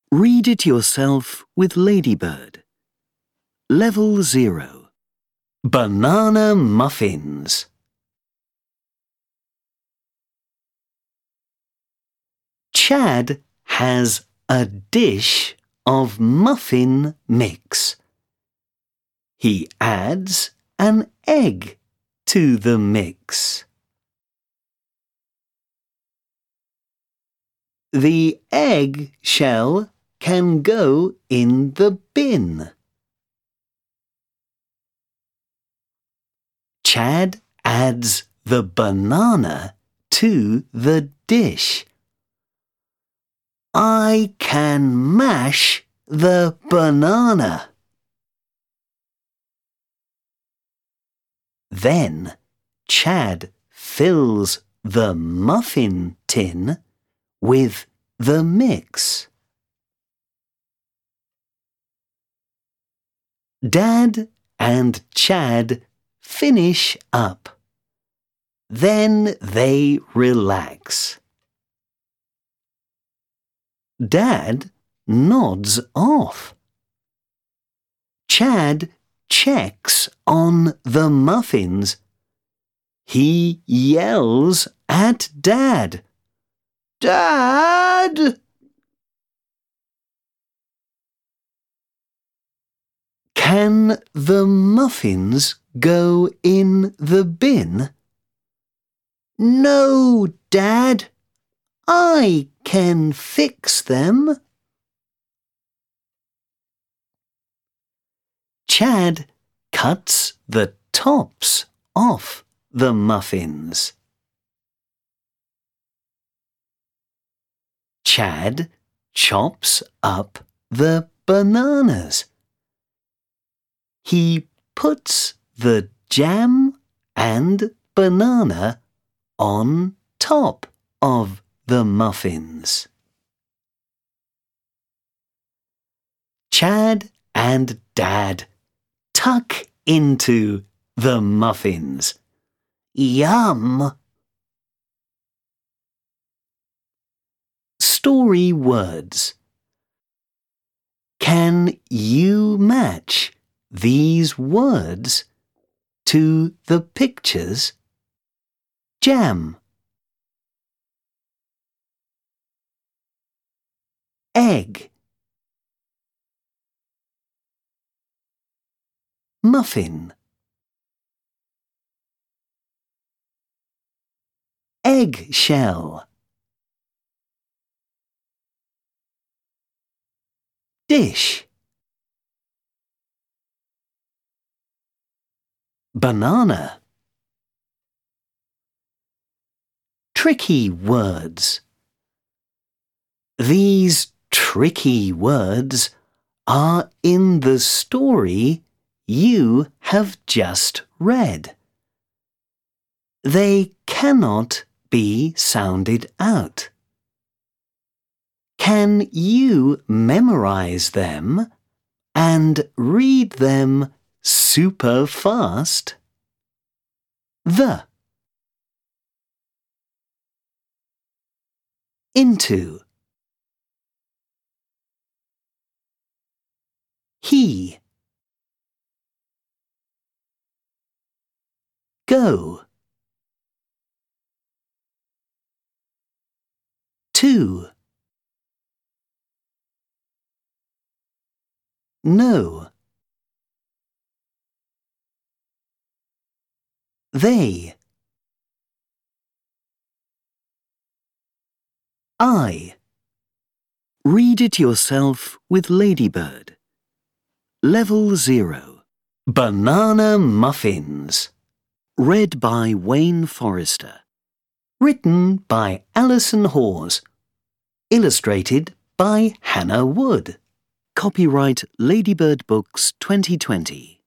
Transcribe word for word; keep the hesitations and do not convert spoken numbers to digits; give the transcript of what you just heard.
Read it yourself with Ladybird. Level zero. Banana muffins. Chad has a dish of muffin mix. He adds an egg to the mix. The egg shell can go in the bin. Chad adds the banana to the dish. I can mash the banana. Then Chad fills the muffin tin with the mix. Dad and Chad finish up. Then they relax. Dad nods off. Chad checks on the muffins. He yells at Dad. Dad! Can the muffins go in the bin? No, Dad. I can fix them. Chad cuts the tops off the muffins. Chad chops up the bananas. He puts the jam and banana on top of the muffins. Chad and Dad tuck into the muffins. Yum! Story words. Can you match these words to the pictures? Jam, egg, muffin, egg shell, dish, banana. Tricky words. These tricky words are in the story you have just read. They cannot be sounded out. Can you memorize them and read them super fast? The, into, he, go, to, no, they, I. Read it yourself with Ladybird. Level zero. Banana muffins. Read by Wayne Forrester. Written by Alison Hawes. Illustrated by Hannah Wood. Copyright Ladybird Books twenty twenty.